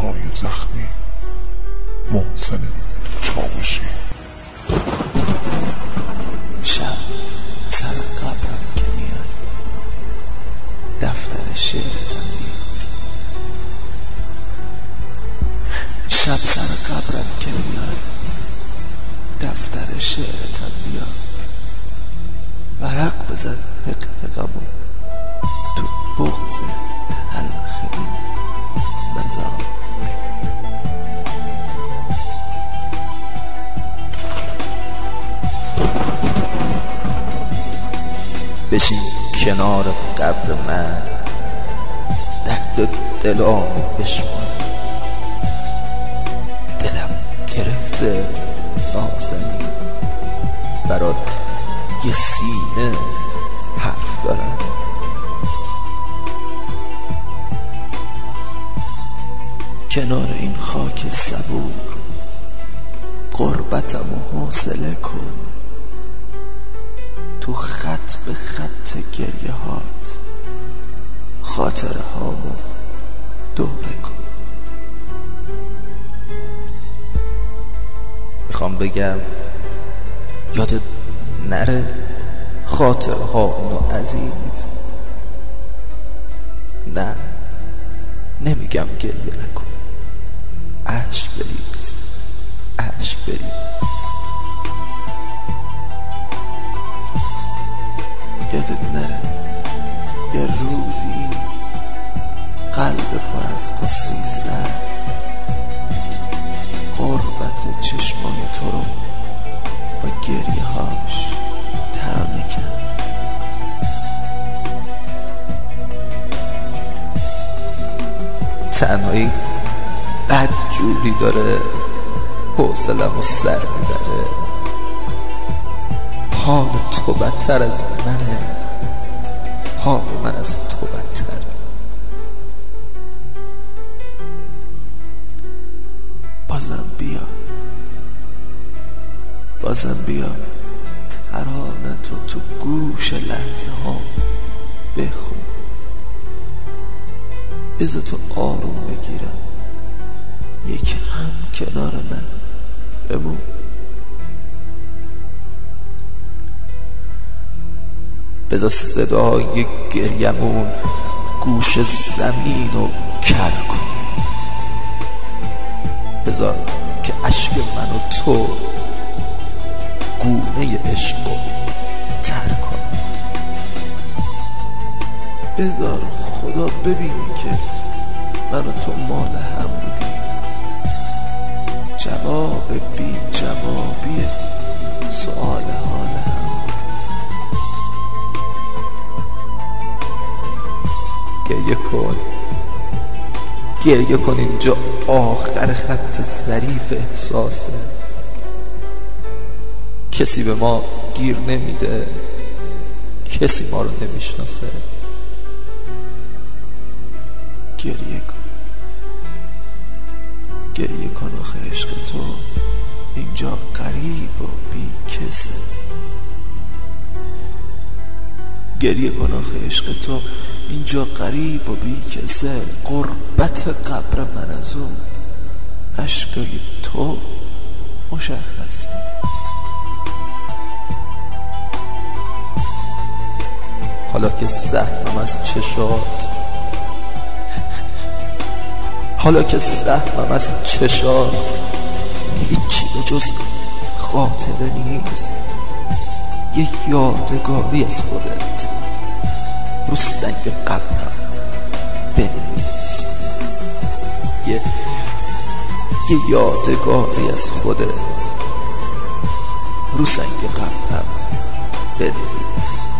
دلهای زخمی. محسن چاوشی. شب سر قبرم که میاد، دفتر شعرتم بیار. شب سر قبرم که میاد، دفتر شعرتم بیار. ورق بزن حقمون تو بغض تلخ این مزار. بشین کنار قبر من، درد دلامو بشمار. دلم گرفته نازنین، برات یه سینه حرف دارم. کنار این خاک صبور غربتمو حوصله کن. تو خط به خط گریه هات خاطره هامو دوره کن. میخوام بگم یادت نره خاطره هامونو عزیز. نه نمیگم گریه نکن، اشک بریز، اشک بریز. یادت نره یه روزی قلب پر از قصه سر غربت چشمای تو رو با گریه هاش ترانه کرد. تنهایی بد جوری داره حوصله‌مو سر میبره. حال تو بدتر از منه، حال من از تو بدتر. بازم بیا ترانه‌تو تو گوش لحظه ها بخون. بذار تو آروم بگیرم، یک هم کنار من بمون. بذار صدای گریمون گوش زمین رو کر کن. بذار که اشک من و تو گونه عشق رو تر کن. بذار خدا ببینی که من و تو مال هم بودیم. جواب بی جوابی سؤال حال هم بودیم. گریه کن اینجا آخر خط ظریف احساسه. کسی به ما گیر نمیده، کسی ما رو نمیشناسه. گریه کن آخه عشق تو اینجا غریب و بی کسه. گریه کن آخه عشق تو اینجا غریب و بی کسه. غربت قبر من از اون اشکای تو مشخصه. حالا که سهمم از چشات هیچی به جز خاطره نیست. یه یادگاری از خودت رو سنگ قبرم بنویس. یه یادگاری از خودت رو سنگ قبرم بنویس.